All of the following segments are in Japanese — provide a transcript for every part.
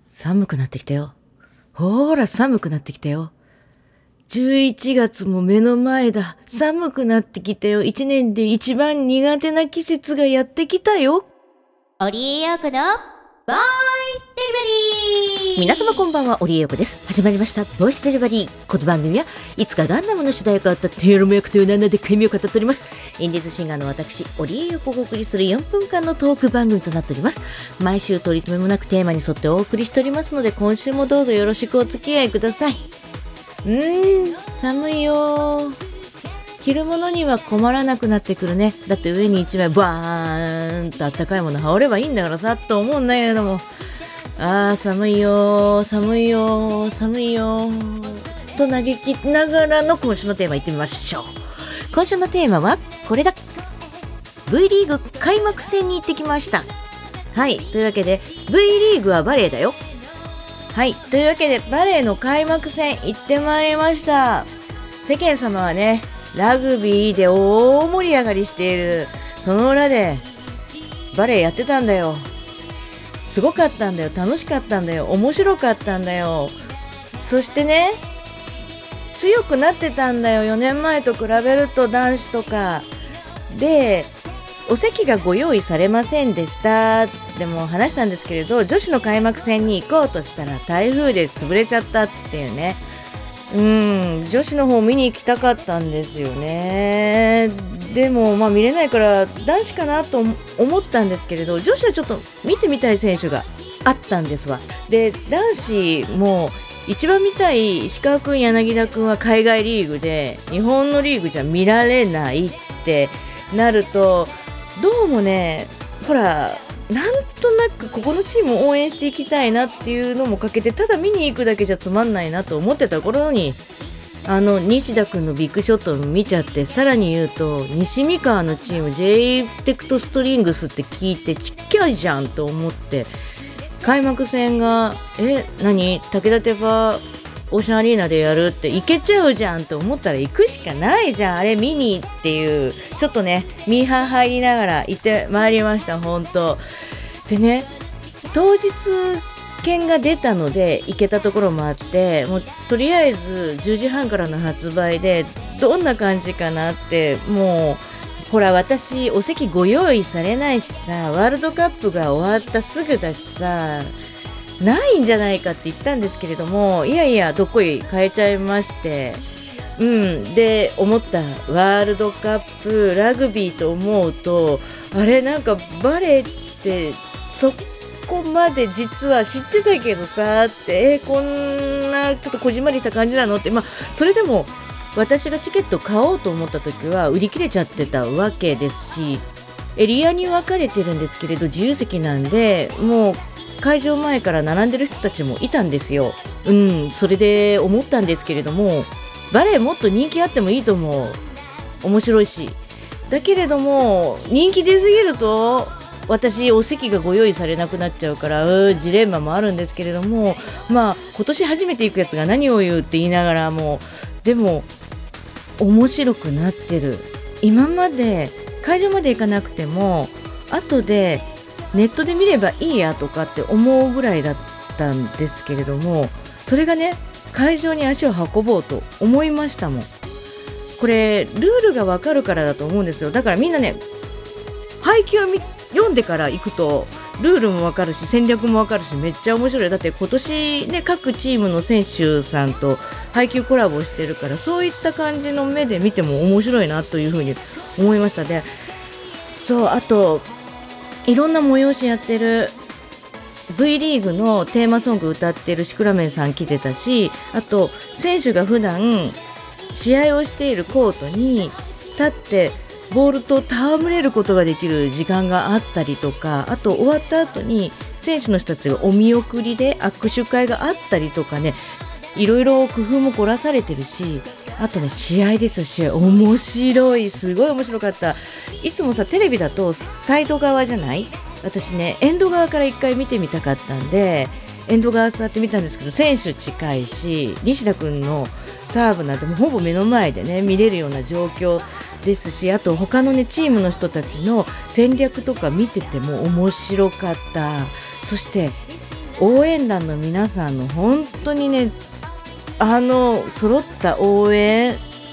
寒くなってきたよ。ほーら、寒くなってきたよ。11月も目の前だ。寒くなってきたよ。一年で一番苦手な季節がやってきたよ。 オリエヨークのボイスデリバリー。 皆様こんばんは、オリエヨークです。始まりましたボイスデリバリー。この番組はいつかガンダムの主題歌を歌ったテールム役という名で神を語っております。インディーズシンガーの私オリエヨークがお送りする4分間のトーク番組となっております。毎週取り留めもなくテーマに沿ってお送りしておりますので、今週もどうぞよろしくお付き合いください。寒いよ。着るものには困らなくなってくるね。だって上に一枚バーンとあったかいもの羽織ればいいんだからさと思うんだけれども、寒いよ寒いよ寒いよと嘆きながらの今週のテーマいってみましょう。今週のテーマはこれだ。 V リーグ開幕戦に行ってきました。はい、というわけで V リーグはバレーだよ。はい、というわけでバレーの開幕戦行ってまいりました。世間様はね、ラグビーで大盛り上がりしているその裏でバレーやってたんだよ。すごかったんだよ。楽しかったんだよ。面白かったんだよ。そしてね、強くなってたんだよ。4年前と比べると男子とかでお席がご用意されませんでしたでも話したんですけれど、女子の開幕戦に行こうとしたら台風で潰れちゃったっていうね。女子の方見に行きたかったんですよね。でも見れないから男子かなと思ったんですけれど、女子はちょっと見てみたい選手があったんですわ。で、男子も一番見たい石川くん、柳田くんは海外リーグで日本のリーグじゃ見られないってなると、どうもね、ほらなんとなくここのチームを応援していきたいなっていうのもかけて、ただ見に行くだけじゃつまんないなと思ってた頃に西田くんのビッグショットを見ちゃって、さらに言うと西三河のチーム J テクトストリングスって聞いてちっきゃいじゃんと思って、開幕戦が武田テパオーシャンアリーナでやるって行けちゃうじゃんと思ったら行くしかないじゃん、あれ見にっていう、ちょっとねミーハー入りながら行ってまいりました。本当でね、当日券が出たので行けたところもあって、もうとりあえず10時半からの発売でどんな感じかなって、もうほら私お席ご用意されないしさ、ワールドカップが終わったすぐだしさ、ないんじゃないかって言ったんですけれども、いやいやどっこい変えちゃいまして、で思った、ワールドカップラグビーと思うと、あれなんかバレーってそこまで実は知ってたけどさって、こんなちょっとこじんまりした感じなのって、それでも私がチケット買おうと思った時は売り切れちゃってたわけですし、エリアに分かれてるんですけれど自由席なんで、もう会場前から並んでる人たちもいたんですよ。それで思ったんですけれども、バレエもっと人気あってもいいと思う。面白いし。だけれども人気出すぎると私お席がご用意されなくなっちゃうからジレンマもあるんですけれども、今年初めて行くやつが何を言うって言いながらも、でも面白くなってる。今まで会場まで行かなくても後でネットで見ればいいやとかって思うぐらいだったんですけれども、それがね会場に足を運ぼうと思いましたもん。これルールがわかるからだと思うんですよ。だからみんなね、配球を読んでから行くとルールもわかるし戦略もわかるし、めっちゃ面白い。だって今年ね各チームの選手さんと配球コラボしてるから、そういった感じの目で見ても面白いなというふうに思いました。で、あといろんな催しやってる V リーグのテーマソング歌ってるシクラメンさん来てたし、あと選手が普段試合をしているコートに立ってボールと戯れることができる時間があったりとか、あと終わった後に選手の人たちがお見送りで握手会があったりとかね、いろいろ工夫も凝らされてるし、あとね試合ですよ。試合面白い、すごい面白かった。いつもさテレビだとサイド側じゃない、私ねエンド側から一回見てみたかったんでエンド側座ってみたんですけど、選手近いし西田くんのサーブなんてもうほぼ目の前でね見れるような状況ですし、あと他のねチームの人たちの戦略とか見てても面白かった。そして応援団の皆さんの本当にね、揃った応援、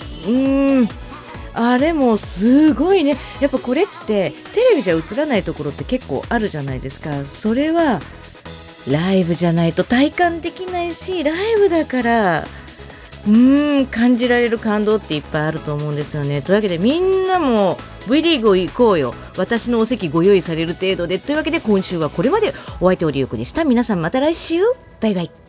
あれもすごいね。やっぱこれってテレビじゃ映らないところって結構あるじゃないですか。それはライブじゃないと体感できないし、ライブだから感じられる感動っていっぱいあると思うんですよね。というわけでみんなも V リーグ行こうよ。私のお席ご用意される程度で。というわけで今週はこれまで。お相手オリオクでした。皆さんまた来週。バイバイ。